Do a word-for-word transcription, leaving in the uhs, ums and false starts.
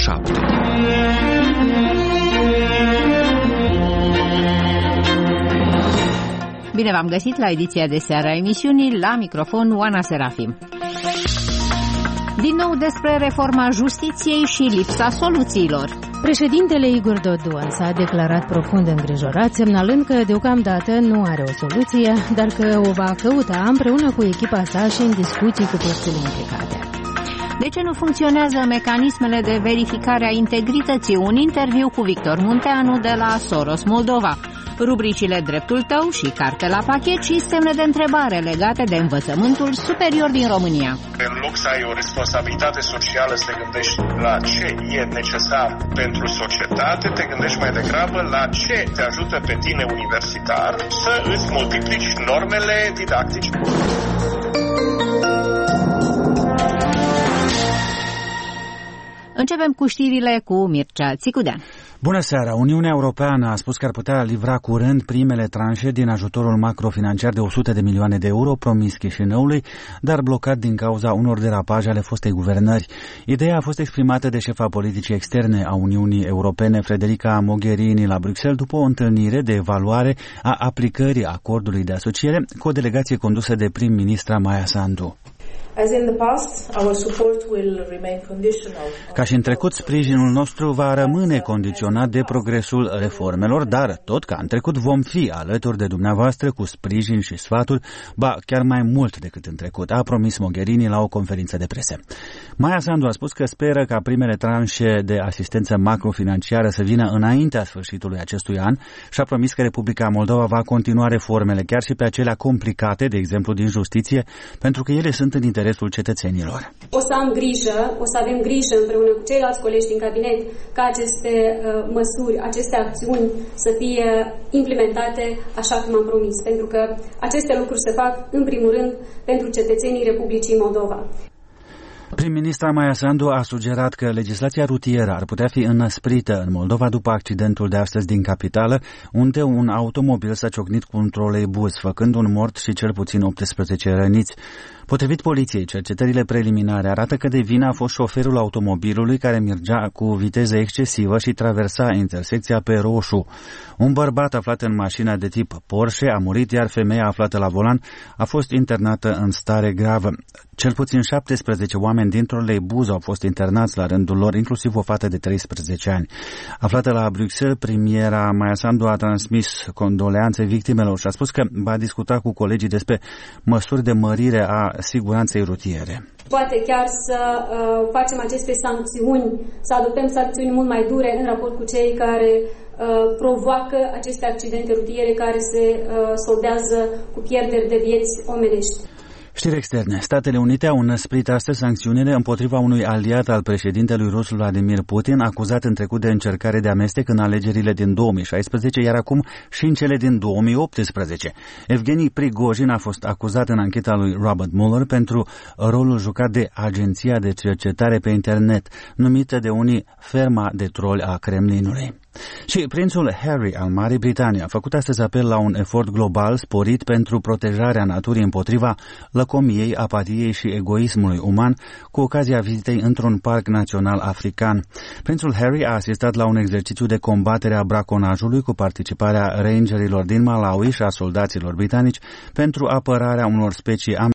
șapte. Bine v-am găsit la ediția de seară a emisiunii, la microfon Oana Serafim. Din nou despre reforma justiției și lipsa soluțiilor. Președintele Igor Dodon s-a declarat profund îngrijorat, semnalând că deocamdată nu are o soluție, dar că o va căuta împreună cu echipa sa și în discuții cu părțile implicate. De ce nu funcționează mecanismele de verificare a integrității? Un interviu cu Victor Munteanu de la Soros Moldova. Rubricile Dreptul tău și Carte la pachet și semne de întrebare legate de învățământul superior din România. În loc să ai o responsabilitate socială, să te gândești la ce e necesar pentru societate, te gândești mai degrabă la ce te ajută pe tine universitar să îți multiplici normele didactice. Începem cu știrile cu Mircea Țicudean. Bună seara! Uniunea Europeană a spus că ar putea livra curând primele tranșe din ajutorul macrofinanciar de o sută de milioane de euro promis Chișinăului, dar blocat din cauza unor derapaje ale fostei guvernări. Ideea a fost exprimată de șefa politicii externe a Uniunii Europene, Federica Mogherini, la Bruxelles, după o întâlnire de evaluare a aplicării acordului de asociere cu o delegație condusă de prim-ministra Maia Sandu. Ca și în trecut, sprijinul nostru va rămâne condiționat de progresul reformelor, dar tot ca în trecut vom fi alături de dumneavoastră cu sprijin și sfaturi, ba chiar mai mult decât în trecut, a promis Mogherini la o conferință de presă. Maia Sandu a spus că speră ca primele tranșe de asistență macrofinanciară să vină înaintea sfârșitului acestui an și a promis că Republica Moldova va continua reformele, chiar și pe acelea complicate, de exemplu din justiție, pentru că ele sunt în interesul cetățenilor. O să am grijă, o să avem grijă împreună cu ceilalți colegi din cabinet ca aceste uh, măsuri, aceste acțiuni să fie implementate așa cum am promis, pentru că aceste lucruri se fac în primul rând pentru cetățenii Republicii Moldova. Prim-ministra Maia Sandu a sugerat că legislația rutieră ar putea fi înăsprită în Moldova după accidentul de astăzi din capitală, unde un automobil s-a ciocnit cu un troleibuz, făcând un mort și cel puțin optsprezece răniți. Potrivit poliției, cercetările preliminare arată că de vină a fost șoferul automobilului care mergea cu viteză excesivă și traversa intersecția pe roșu. Un bărbat aflat în mașina de tip Porsche a murit, iar femeia aflată la volan a fost internată în stare gravă. Cel puțin șaptesprezece oameni dintr-un troleibuz au fost internați la rândul lor, inclusiv o fată de treisprezece ani. Aflată la Bruxelles, premiera Maia Sandu a transmis condoleanțe victimelor și a spus că va discuta cu colegii despre măsuri de mărire a siguranței rutiere. Poate chiar să uh, facem aceste sancțiuni, să adoptăm sancțiuni mult mai dure în raport cu cei care uh, provoacă aceste accidente rutiere care se uh, soldează cu pierderi de vieți omenești. Știri externe. Statele Unite au înăsprit astăzi sancțiunile împotriva unui aliat al președintelui rus Vladimir Putin, acuzat în trecut de încercare de amestec în alegerile din două mii șaisprezece, iar acum și în cele din două mii optsprezece. Evgeni Prigojin a fost acuzat în ancheta lui Robert Mueller pentru rolul jucat de agenția de cercetare pe internet, numită de unii ferma de troli a Kremlinului. Și prințul Harry al Marii Britanii a făcut astăzi apel la un efort global sporit pentru protejarea naturii împotriva lăcomiei, apatiei și egoismului uman cu ocazia vizitei într-un parc național african. Prințul Harry a asistat la un exercițiu de combatere a braconajului cu participarea rangerilor din Malawi și a soldaților britanici pentru apărarea unor specii